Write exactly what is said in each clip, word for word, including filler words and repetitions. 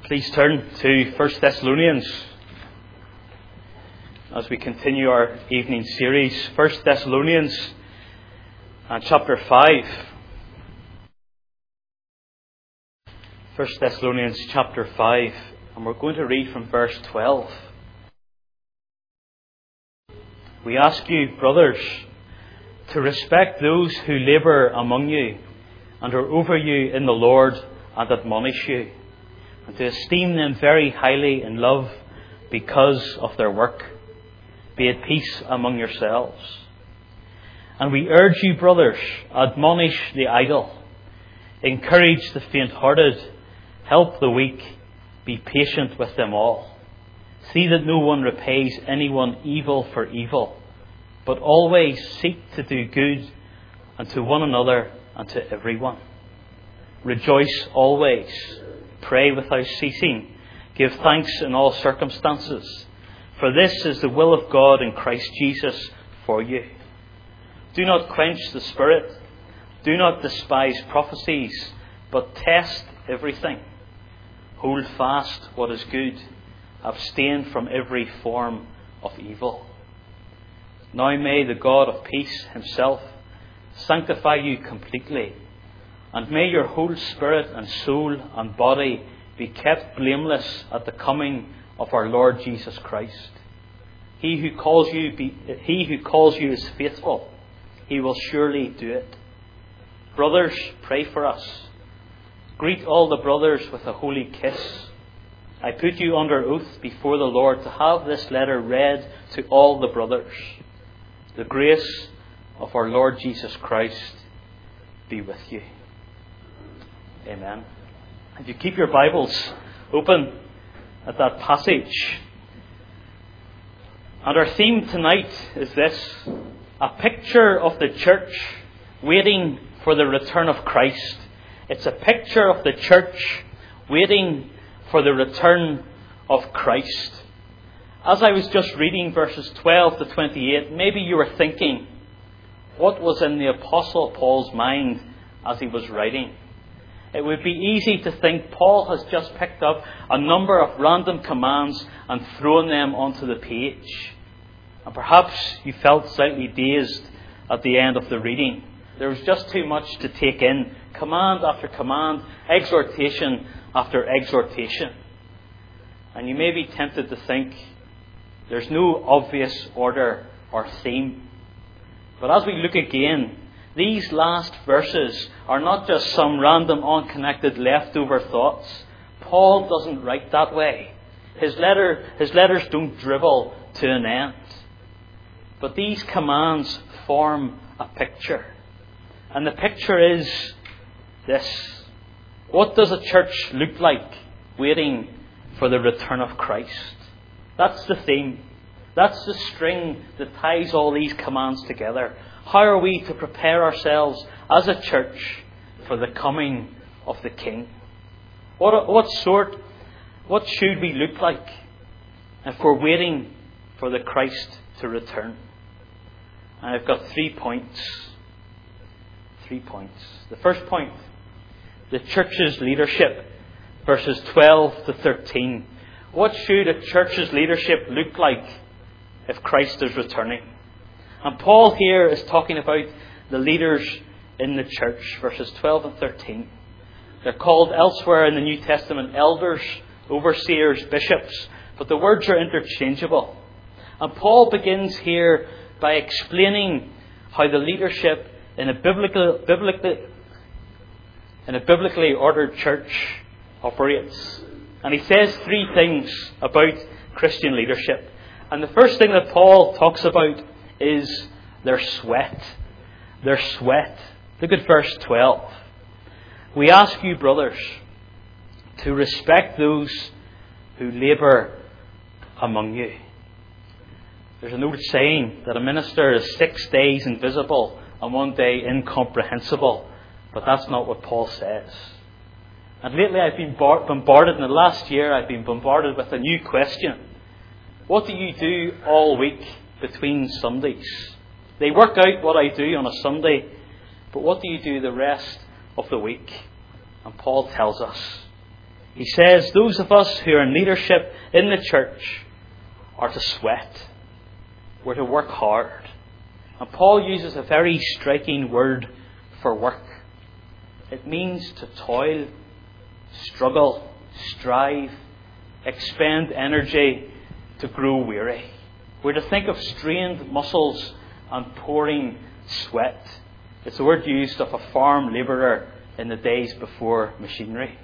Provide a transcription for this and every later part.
Please turn to First Thessalonians as we continue our evening series. First Thessalonians and chapter five. First Thessalonians chapter five, and we're going to read from verse twelve. We ask you, brothers, to respect those who labour among you and are over you in the Lord and admonish you, and to esteem them very highly in love because of their work. Be at peace among yourselves. And we urge you, brothers, admonish the idle, encourage the faint-hearted, help the weak, be patient with them all. See that no one repays anyone evil for evil, but always seek to do good and to one another and to everyone. Rejoice always. Pray without ceasing. Give thanks in all circumstances. For this is the will of God in Christ Jesus for you. Do not quench the Spirit. Do not despise prophecies, but test everything. Hold fast what is good. Abstain from every form of evil. Now may the God of peace himself sanctify you completely, and may your whole spirit and soul and body be kept blameless at the coming of our Lord Jesus Christ. He who calls you be, he who calls you is faithful. He will surely do it. Brothers, pray for us. Greet all the brothers with a holy kiss. I put you under oath before the Lord to have this letter read to all the brothers. The grace of our Lord Jesus Christ be with you. Amen. If you keep your Bibles open at that passage. And our theme tonight is this: a picture of the church waiting for the return of Christ. It's a picture of the church waiting for the return of Christ. As I was just reading verses twelve to twenty-eight, maybe you were thinking, what was in the Apostle Paul's mind as he was writing? It would be easy to think Paul has just picked up a number of random commands and thrown them onto the page. And perhaps you felt slightly dazed at the end of the reading. There was just too much to take in. Command after command, exhortation after exhortation. And you may be tempted to think there's no obvious order or theme. But as we look again, these last verses are not just some random, unconnected, leftover thoughts. Paul doesn't write that way. His letter, his letters don't dribble to an end. But these commands form a picture. And the picture is this: what does a church look like waiting for the return of Christ? That's the theme. That's the string that ties all these commands together. How are we to prepare ourselves as a church for the coming of the King? What, what sort, what should we look like if we're waiting for the Christ to return? And I've got three points. Three points. The first point, the church's leadership, verses twelve to thirteen. What should a church's leadership look like if Christ is returning? And Paul here is talking about the leaders in the church, verses twelve and thirteen. They're called elsewhere in the New Testament elders, overseers, bishops, but the words are interchangeable. And Paul begins here by explaining how the leadership in a biblical, biblically, in a biblically ordered church operates. And he says three things about Christian leadership. And the first thing that Paul talks about is their sweat. Their sweat. Look at verse twelve. We ask you, brothers, to respect those who labour among you. There's an old saying that a minister is six days invisible and one day incomprehensible. But that's not what Paul says. And lately I've been bombarded, in the last year I've been bombarded with a new question. What do you do all week between Sundays? They work out what I do on a Sunday, but what do you do the rest of the week? And Paul tells us, He says those of us who are in leadership in the church are to sweat. We're to work hard. And Paul uses a very striking word for work. It means to toil, struggle, strive, expend energy, to grow weary. We're to think of strained muscles and pouring sweat. It's the word used of a farm labourer in the days before machinery.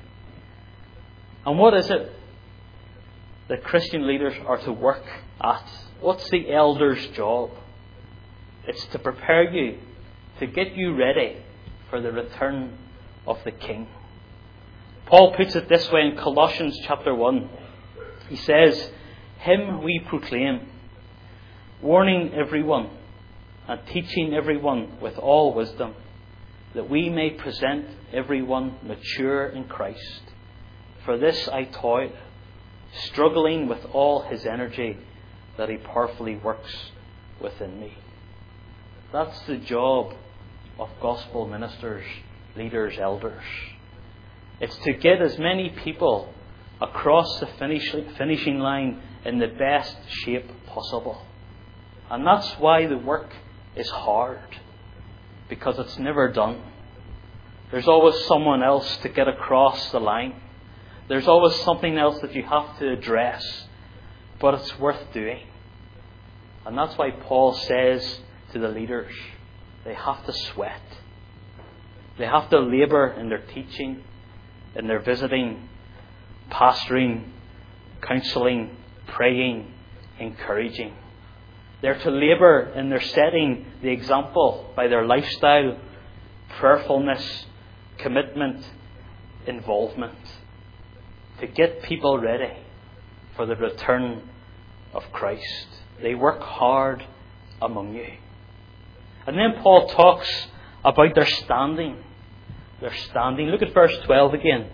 And what is it that Christian leaders are to work at? What's the elder's job? It's to prepare you, to get you ready for the return of the King. Paul puts it this way in Colossians chapter one. He says, "Him we proclaim, warning everyone and teaching everyone with all wisdom, that we may present everyone mature in Christ. For this I toil, struggling with all his energy that he powerfully works within me." That's the job of gospel ministers, leaders, elders. It's to get as many people across the finish, finishing line in the best shape possible. And that's why the work is hard, because it's never done. There's always someone else to get across the line. There's always something else that you have to address, but it's worth doing. And that's why Paul says to the leaders, they have to sweat. They have to labour in their teaching, in their visiting, pastoring, counselling, praying, encouraging. They're to labour in their setting the example by their lifestyle, prayerfulness, commitment, involvement, to get people ready for the return of Christ. They work hard among you. And then Paul talks about their standing. Their standing. Look at verse twelve again.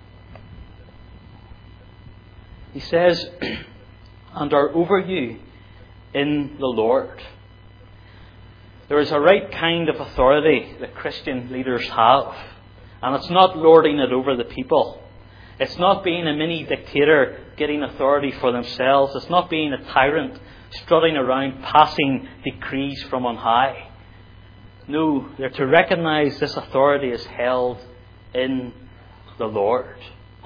He says, "And are over you in the Lord." There is a right kind of authority that Christian leaders have. And it's not lording it over the people. It's not being a mini dictator getting authority for themselves. It's not being a tyrant strutting around passing decrees from on high. No, they're to recognize this authority is held in the Lord.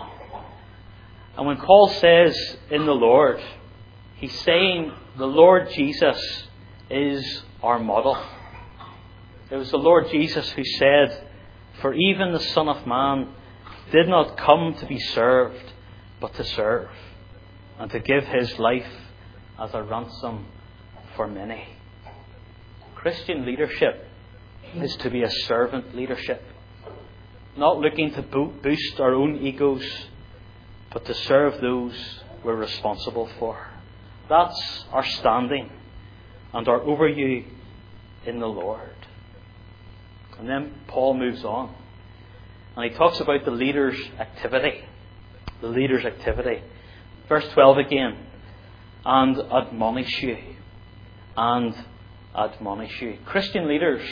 And when Paul says in the Lord, he's saying the Lord Jesus is our model. It was the Lord Jesus who said, "For even the Son of Man did not come to be served, but to serve, and to give his life as a ransom for many." Christian leadership is to be a servant leadership, not looking to boost our own egos, but to serve those we're responsible for. That's our standing, and are over you in the Lord. And then Paul moves on, and he talks about the leader's activity. The leader's activity. Verse twelve again. "And admonish you." And admonish you. Christian leaders,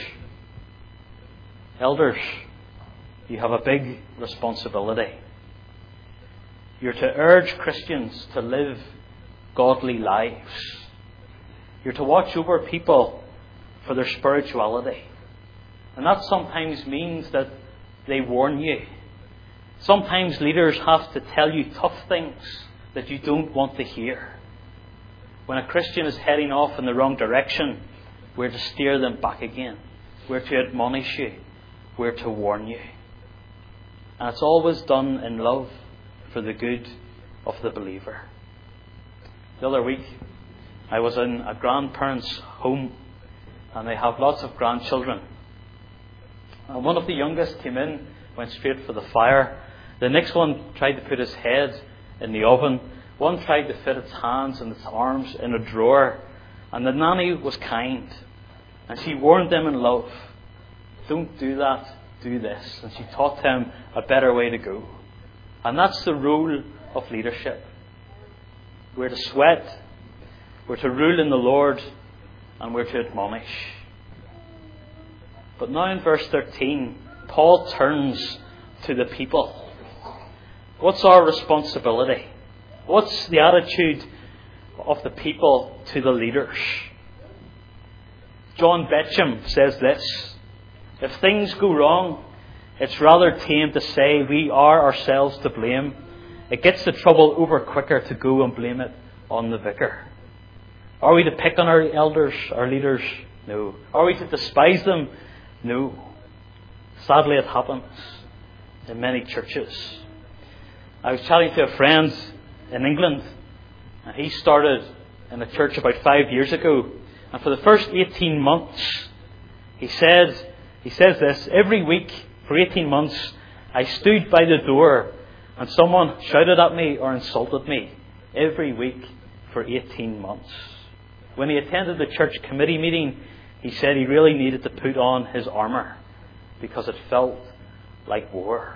elders, you have a big responsibility. You're to urge Christians to live godly lives. You're to watch over people for their spirituality. And that sometimes means that they warn you. Sometimes leaders have to tell you tough things that you don't want to hear. When a Christian is heading off in the wrong direction, we're to steer them back again. We're to admonish you. We're to warn you. And it's always done in love for the good of the believer. The other week, I was in a grandparent's home, and they have lots of grandchildren. And one of the youngest came in, went straight for the fire. The next one tried to put his head in the oven. One tried to fit its hands and its arms in a drawer. And the nanny was kind, and she warned them in love. Don't do that, do this. And she taught them a better way to go. And that's the role of leadership. We're to sweat, we're to rule in the Lord, and we're to admonish. But now in verse thirteen, Paul turns to the people. What's our responsibility? What's the attitude of the people to the leaders? John Betcham says this: if things go wrong, it's rather tame to say we are ourselves to blame. It gets the trouble over quicker to go and blame it on the vicar. Are we to pick on our elders, our leaders? No. Are we to despise them? No. Sadly, it happens in many churches. I was chatting to a friend in England, and he started in a church about five years ago. And for the first eighteen months, he said, he says this: every week for eighteen months, I stood by the door and someone shouted at me or insulted me. Every week for eighteen months. When he attended the church committee meeting, he said he really needed to put on his armour because it felt like war.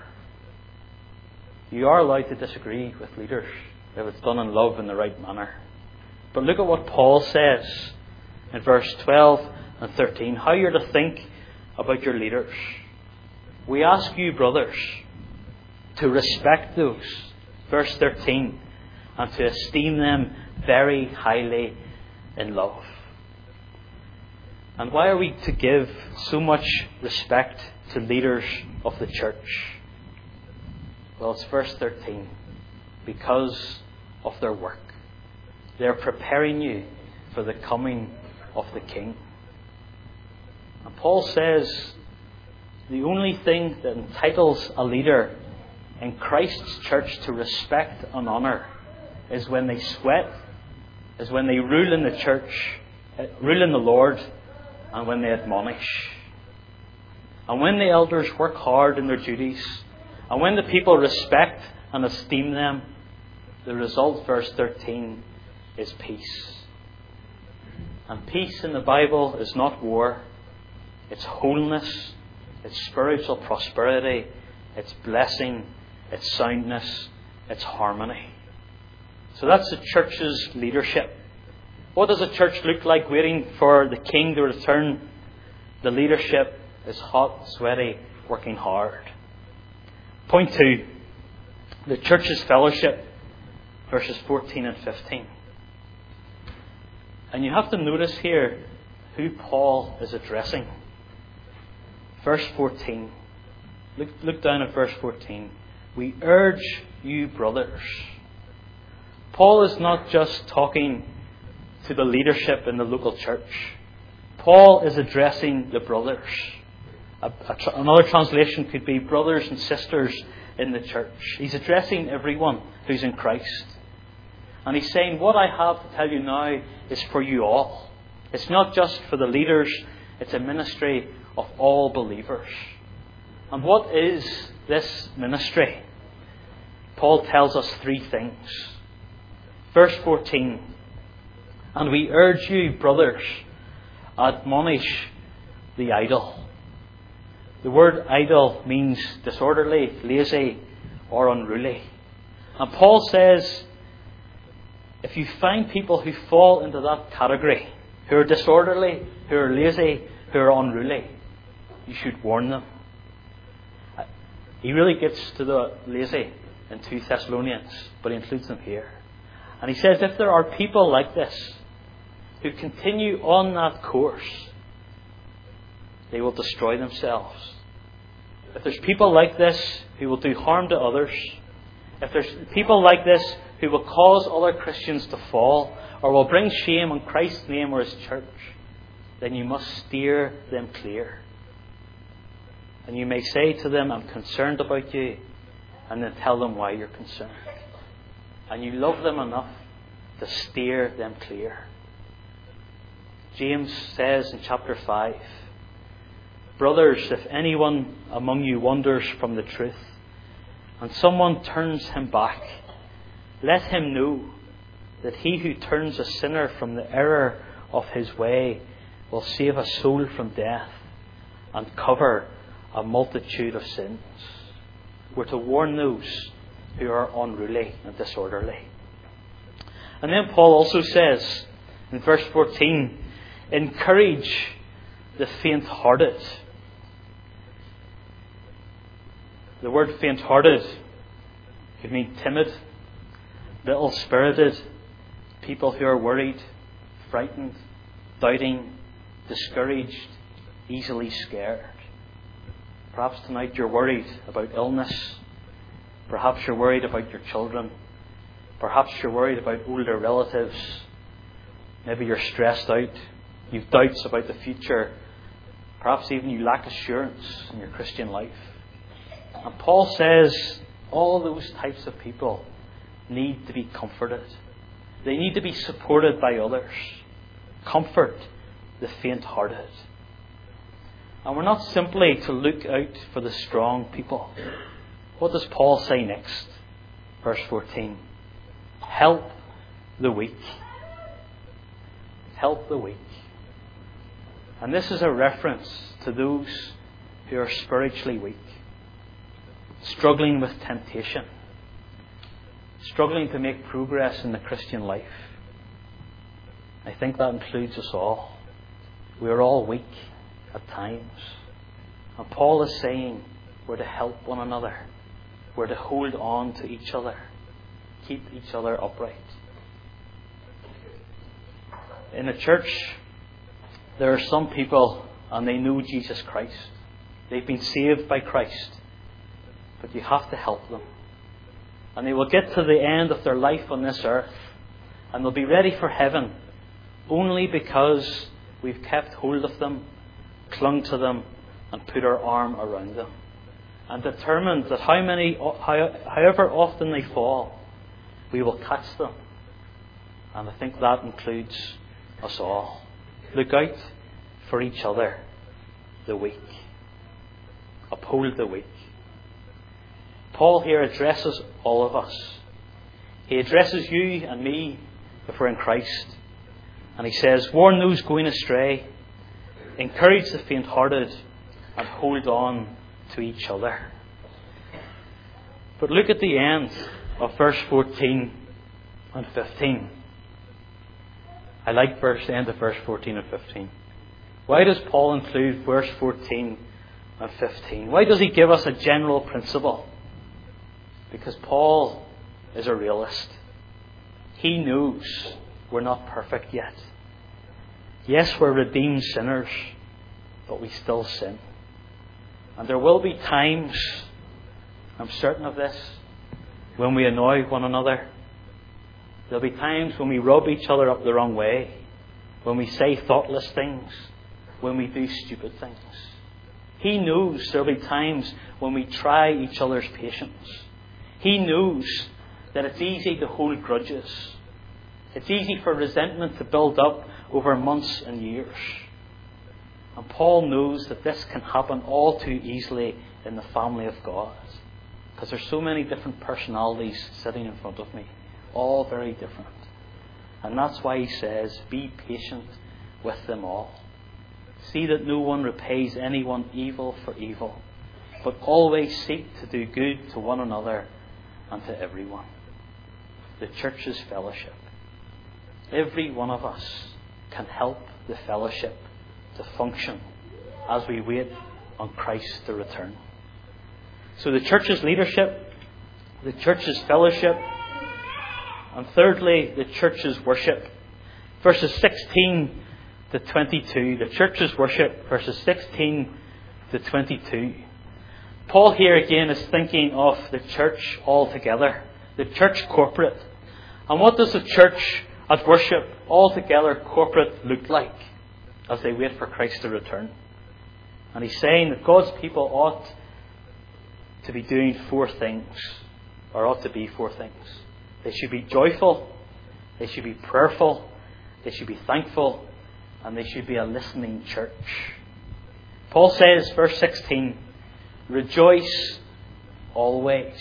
You are allowed to disagree with leaders if it's done in love in the right manner. But look at what Paul says in verse twelve and thirteen, how you're to think about your leaders. We ask you, brothers, to respect those, verse thirteen, and to esteem them very highly in love. And why are we to give so much respect to leaders of the church? Well, it's verse thirteen. Because of their work. They're preparing you for the coming of the King. And Paul says the only thing that entitles a leader in Christ's church to respect and honour is when they sweat, is when they rule in the church, rule in the Lord, and when they admonish. And when the elders work hard in their duties, and when the people respect and esteem them, the result, verse thirteen, is peace. And peace in the Bible is not war. It's wholeness. It's spiritual prosperity. It's blessing. It's soundness. It's harmony. So that's the church's leadership. What does a church look like waiting for the King to return? The leadership is hot, sweaty, working hard. Point two. The church's fellowship. Verses fourteen and fifteen. And you have to notice here who Paul is addressing. Verse fourteen. Look, look down at verse fourteen. We urge you, brothers. Paul is not just talking to the leadership in the local church. Paul is addressing the brothers. A, a, another translation could be brothers and sisters in the church. He's addressing everyone who's in Christ. And he's saying, what I have to tell you now is for you all. It's not just for the leaders. It's a ministry of all believers. And what is this ministry? Paul tells us three things. Verse fourteen. And we urge you, brothers, admonish the idle. The word idle means disorderly, lazy, or unruly. And Paul says, if you find people who fall into that category, who are disorderly, who are lazy, who are unruly, you should warn them. He really gets to the lazy in two Thessalonians, but he includes them here. And he says, if there are people like this, who continue on that course, they will destroy themselves. If there's people like this who will do harm to others, if there's people like this who will cause other Christians to fall, or will bring shame on Christ's name or His church, then you must steer them clear. And you may say to them, I'm concerned about you, and then tell them why you're concerned. And you love them enough to steer them clear. James says in chapter five, brothers, if anyone among you wanders from the truth, and someone turns him back, let him know that he who turns a sinner from the error of his way will save a soul from death and cover a multitude of sins. We're to warn those who are unruly and disorderly. And then Paul also says in verse fourteen, encourage the faint-hearted. The word faint-hearted You mean timid, little-spirited, people who are worried, frightened, doubting, discouraged, easily scared. Perhaps tonight you're worried about illness. Perhaps you're worried about your children. Perhaps you're worried about older relatives. Maybe you're stressed out. You've doubts about the future. Perhaps even you lack assurance in your Christian life. And Paul says all those types of people need to be comforted. They need to be supported by others. Comfort the faint-hearted. And we're not simply to look out for the strong people. What does Paul say next? Verse fourteen. Help the weak. Help the weak. And this is a reference to those who are spiritually weak, struggling with temptation, struggling to make progress in the Christian life. I think that includes us all. We are all weak at times. And Paul is saying we're to help one another. We're to hold on to each other. Keep each other upright. In the church, there are some people and they know Jesus Christ. They've been saved by Christ. But you have to help them. And they will get to the end of their life on this earth and they'll be ready for heaven only because we've kept hold of them, clung to them, and put our arm around them. And determined that how many, however often they fall, we will catch them. And I think that includes us all. Look out for each other, the weak. Uphold the weak. Paul here addresses all of us. He addresses you and me if we're in Christ. And he says, warn those going astray, encourage the faint-hearted, and hold on to each other. But look at the end of verse fourteen and fifteen. I like verse the end of verse fourteen and fifteen. Why does Paul include verse fourteen and fifteen? Why does he give us a general principle? Because Paul is a realist. He knows we're not perfect yet. Yes, we're redeemed sinners, but we still sin. And there will be times, I'm certain of this, when we annoy one another. There'll be times when we rub each other up the wrong way, when we say thoughtless things, when we do stupid things. He knows there'll be times when we try each other's patience. He knows that it's easy to hold grudges. It's easy for resentment to build up over months and years. And Paul knows that this can happen all too easily in the family of God. Because there's so many different personalities sitting in front of me. All very different. And that's why he says, be patient with them all. See that no one repays anyone evil for evil, but always seek to do good to one another and to everyone. The church's fellowship. Every one of us can help the fellowship to function as we wait on Christ to return. So the church's leadership, the church's fellowship, and thirdly, the church's worship. Verses sixteen to twenty-two. The church's worship, verses sixteen to twenty-two. Paul here again is thinking of the church altogether. The church corporate. And what does the church at worship altogether corporate look like as they wait for Christ to return? And he's saying that God's people ought to be doing four things, or ought to be four things. They should be joyful, they should be prayerful, they should be thankful, and they should be a listening church. Paul says, verse sixteen, rejoice always.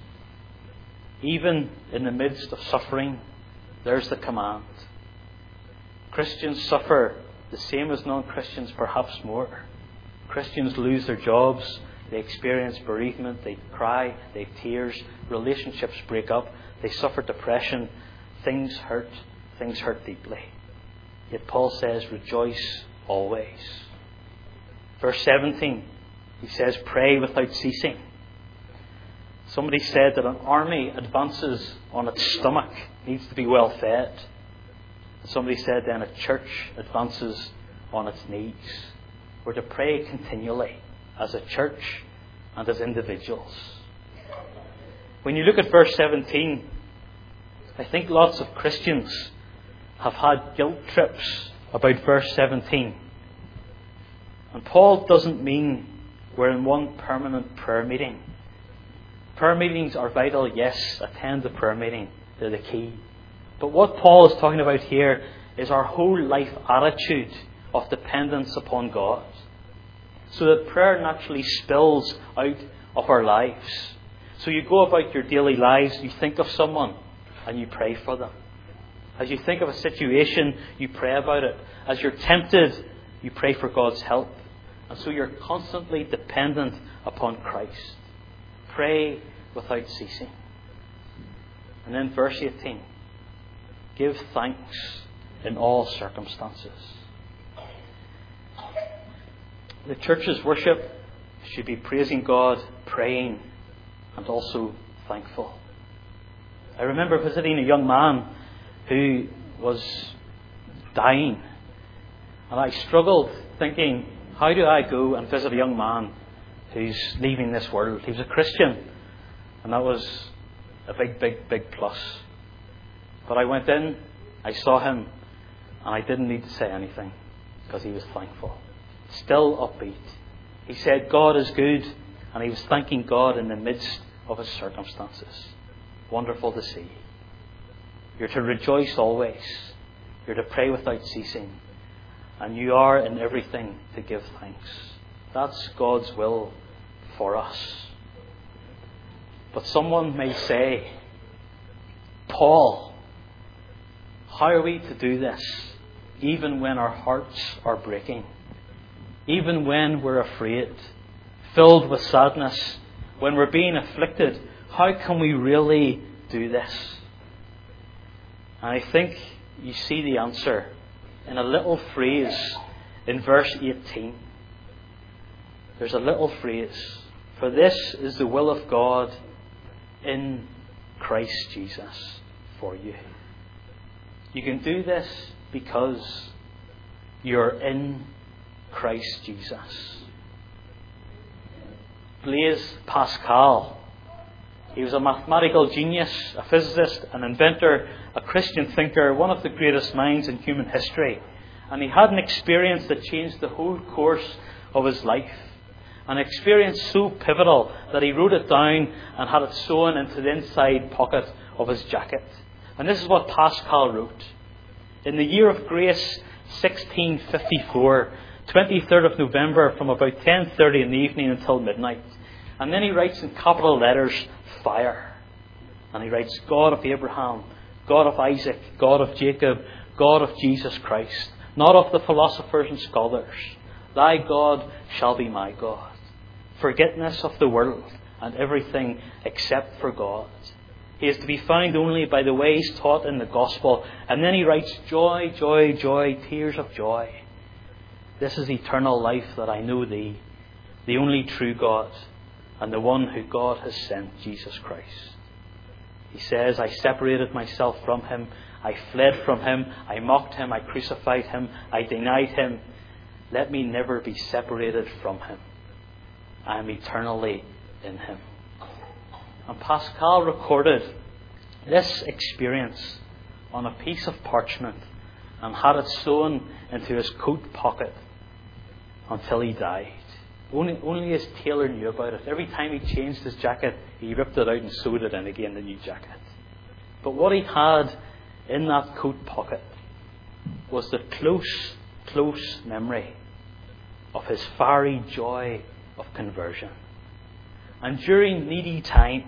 Even in the midst of suffering, there's the command. Christians suffer the same as non-Christians, perhaps more. Christians lose their jobs, they experience bereavement, they cry, they have tears, relationships break up, they suffer depression, things hurt, things hurt deeply. Yet Paul says, rejoice always. Verse seventeen, he says, pray without ceasing. Somebody said that an army advances on its stomach, needs to be well fed. And somebody said then a church advances on its knees. We're to pray continually as a church and as individuals. When you look at verse seventeen, I think lots of Christians have had guilt trips about verse seventeen. And Paul doesn't mean we're in one permanent prayer meeting. Prayer meetings are vital, yes, attend the prayer meeting, they're the key. But what Paul is talking about here is our whole life attitude of dependence upon God. So that prayer naturally spills out of our lives. So you go about your daily lives, you think of someone and you pray for them. As you think of a situation, you pray about it. As you're tempted, you pray for God's help. And so you're constantly dependent upon Christ. Pray without ceasing. And then verse eighteen. Give thanks in all circumstances. The church's worship should be praising God, praying, and also thankful. I remember visiting a young man who was dying. And I struggled thinking, how do I go and visit a young man who's leaving this world? He was a Christian. And that was a big, big, big plus. But I went in, I saw him, and I didn't need to say anything because he was thankful. Still upbeat. He said, God is good, and he was thanking God in the midst of his circumstances. Wonderful to see. You're to rejoice always. You're to pray without ceasing. And you are in everything to give thanks. That's God's will for us. But someone may say, Paul, how are we to do this even when our hearts are breaking? Even when we're afraid, filled with sadness, when we're being afflicted, how can we really do this? And I think you see the answer in a little phrase in verse eighteen. There's a little phrase. For this is the will of God in Christ Jesus for you. You can do this because you're in Christ Jesus. Blaise Pascal, he was a mathematical genius, a physicist, an inventor, a Christian thinker, one of the greatest minds in human history. And he had an experience that changed the whole course of his life. An experience so pivotal that he wrote it down and had it sewn into the inside pocket of his jacket. And this is what Pascal wrote. In the year of grace, sixteen fifty-four, twenty-third of November, from about ten thirty in the evening until midnight. And then he writes in capital letters, fire. And he writes, God of Abraham, God of Isaac, God of Jacob, God of Jesus Christ, not of the philosophers and scholars. Thy God shall be my God. Forgetfulness of the world and everything except for God. He is to be found only by the ways taught in the gospel. And then he writes, joy, joy, joy, tears of joy. This is eternal life, that I know thee, the only true God, and the one who God has sent, Jesus Christ. He says, I separated myself from him. I fled from him. I mocked him. I crucified him. I denied him. Let me never be separated from him. I am eternally in him. And Pascal recorded this experience on a piece of parchment and had it sewn into his coat pocket until he died. Only, only his tailor knew about it. Every time he changed his jacket, he ripped it out and sewed it in again, the new jacket. But what he had in that coat pocket was the close, close memory of his fiery joy of conversion. And during needy times,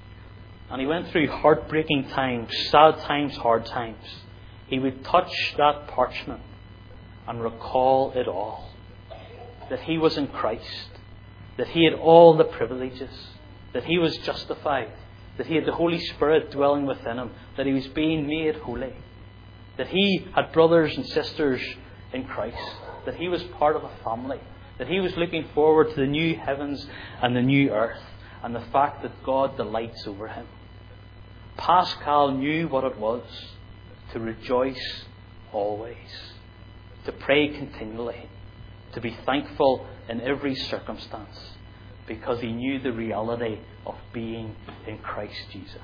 and he went through heartbreaking times, sad times, hard times, he would touch that parchment and recall it all. That he was in Christ, that he had all the privileges, that he was justified, that he had the Holy Spirit dwelling within him, that he was being made holy, that he had brothers and sisters in Christ, that he was part of a family, that he was looking forward to the new heavens and the new earth, and the fact that God delights over him. Pascal knew what it was to rejoice always, to pray continually, to be thankful in every circumstance, because he knew the reality of being in Christ Jesus.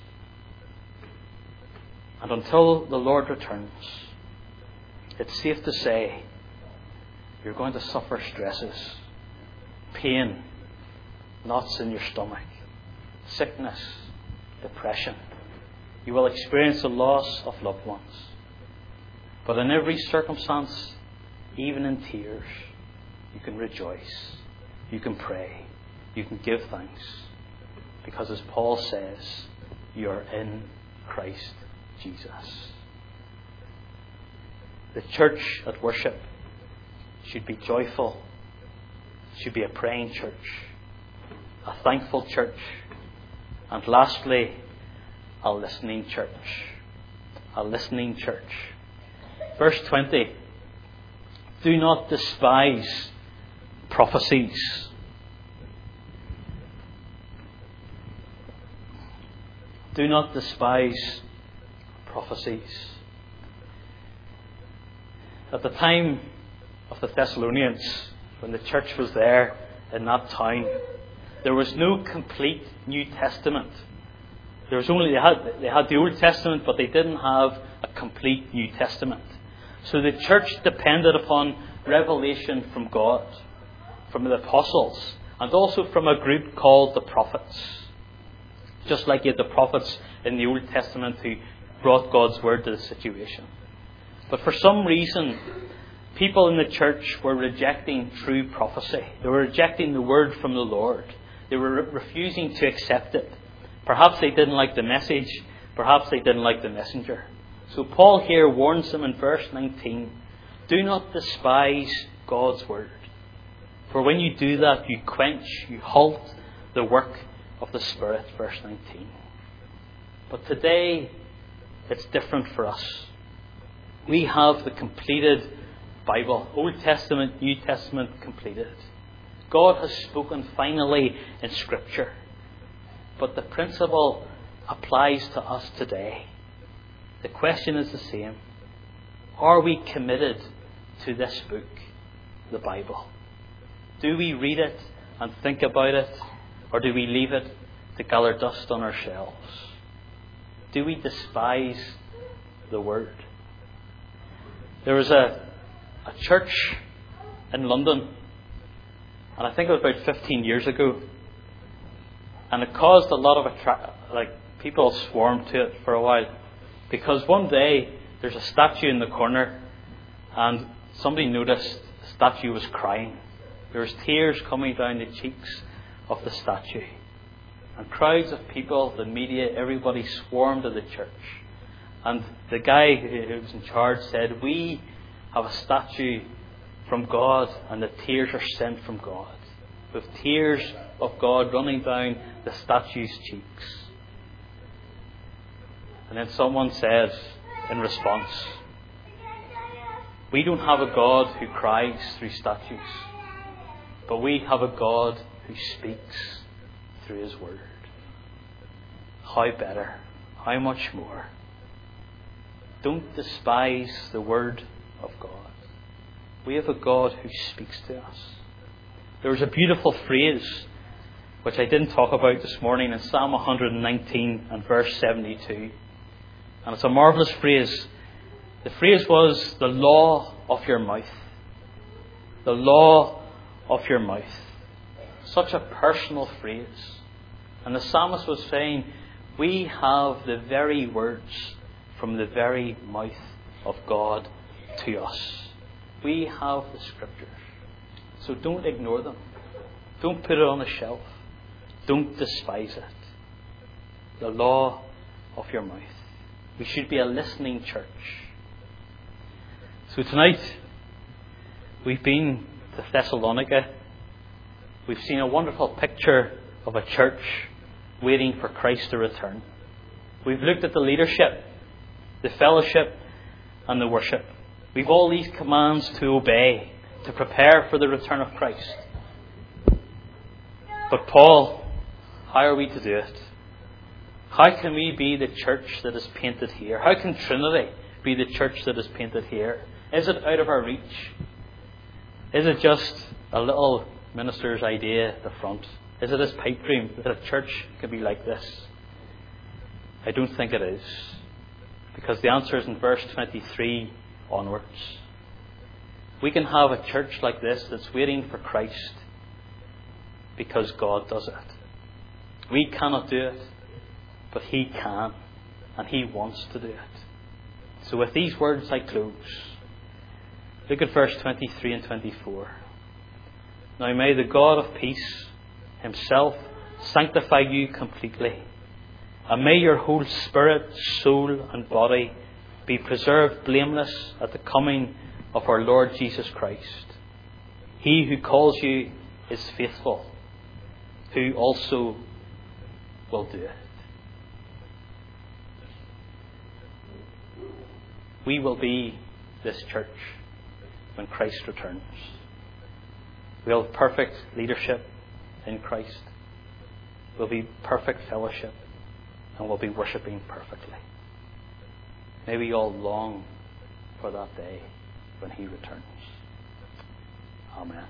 And until the Lord returns, it's safe to say you're going to suffer stresses, pain, knots in your stomach, sickness, depression. You will experience the loss of loved ones. But in every circumstance, even in tears, you can rejoice, you can pray, you can give thanks. Because as Paul says, you are in Christ Jesus. The church at worship should be joyful, should be a praying church, a thankful church, and lastly, a listening church. A listening church. Verse twenty. Do not despise prophecies. Do not despise prophecies. At the time of the Thessalonians, when the church was there in that town, there was no complete New Testament. There was only they had they had the Old Testament, but they didn't have a complete New Testament. So the church depended upon revelation from God, from the apostles, and also from a group called the prophets. Just like you had the prophets in the Old Testament who brought God's word to the situation. But for some reason, people in the church were rejecting true prophecy. They were rejecting the word from the Lord. They were re- refusing to accept it. Perhaps they didn't like the message. Perhaps they didn't like the messenger. So Paul here warns them in verse nineteen, do not despise God's word. For when you do that, you quench, you halt the work of the Spirit. Verse nineteen. But today, it's different for us. We have the completed Bible, Old Testament, New Testament completed. God has spoken finally in Scripture. But the principle applies to us today. The question is the same. Are we committed to this book, the Bible? Do we read it and think about it, or do we leave it to gather dust on our shelves? Do we despise the Word? There was a, a church in London, and I think it was about fifteen years ago, and it caused a lot of attra- like people swarmed to it for a while, because one day there's a statue in the corner, and somebody noticed the statue was crying. There was tears coming down the cheeks of the statue, and crowds of people, the media, everybody swarmed to the church. And the guy who was in charge said, we have a statue from God, and the tears are sent from God, with tears of God running down the statue's cheeks. And then someone said in response, we don't have a God who cries through statues, but we have a God who speaks through His Word. How better? How much more? Don't despise the Word of God. We have a God who speaks to us. There was a beautiful phrase which I didn't talk about this morning in Psalm one nineteen and verse seventy-two. And it's a marvellous phrase. The phrase was, the law of your mouth. The law of your mouth. Such a personal phrase. And the psalmist was saying, we have the very words from the very mouth of God to us. We have the Scriptures. So don't ignore them. Don't put it on the shelf. Don't despise it. The law of your mouth. We should be a listening church. So tonight, we've been to Thessalonica. We've seen a wonderful picture of a church waiting for Christ to return. We've looked at the leadership, the fellowship, and the worship. We've all these commands to obey, to prepare for the return of Christ. But Paul How are we to do it? How can we be the church that is painted here? How can Trinity be the church that is painted here? Is it out of our reach? Is it just a little minister's idea at the front? Is it his pipe dream that a church can be like this? I don't think it is. Because the answer is in verse twenty-three onwards. We can have a church like this that's waiting for Christ because God does it. We cannot do it, but He can, and He wants to do it. So with these words I close. Look at verse twenty-three and twenty-four. Now may the God of peace Himself sanctify you completely, and may your whole spirit, soul and body be preserved blameless at the coming of our Lord Jesus Christ. He who calls you is faithful, who also will do it. We will be this church when Christ returns. We'll have perfect leadership in Christ. We'll be perfect fellowship, and we'll be worshipping perfectly. May we all long for that day when He returns. Amen.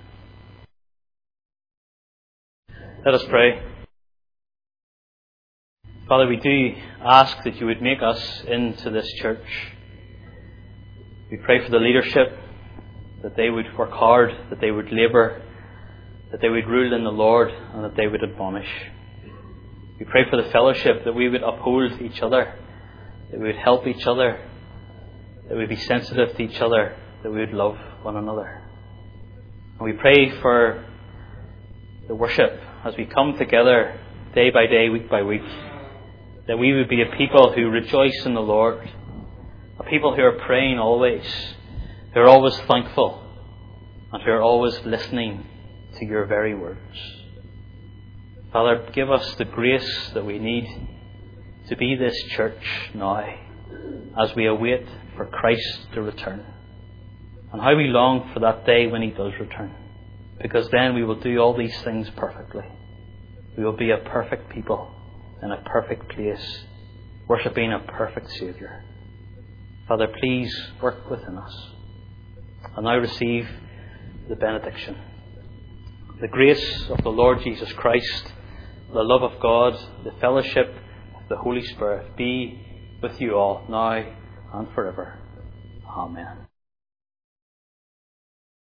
Let us pray. Father, we do ask that you would make us into this church. We pray for the leadership, that they would work hard, that they would labour, that they would rule in the Lord, and that they would admonish. We pray for the fellowship, that we would uphold each other, that we would help each other, that we would be sensitive to each other, that we would love one another. And we pray for the worship as we come together day by day, week by week, that we would be a people who rejoice in the Lord, a people who are praying always, who are always thankful, and who are always listening to your very words. Father, give us the grace that we need to be this church now as we await for Christ to return. And how we long for that day when He does return. Because then we will do all these things perfectly. We will be a perfect people in a perfect place, worshipping a perfect Saviour. Father, please work within us. And now receive the benediction. The grace of the Lord Jesus Christ, the love of God, the fellowship of the Holy Spirit be with you all now and forever. Amen.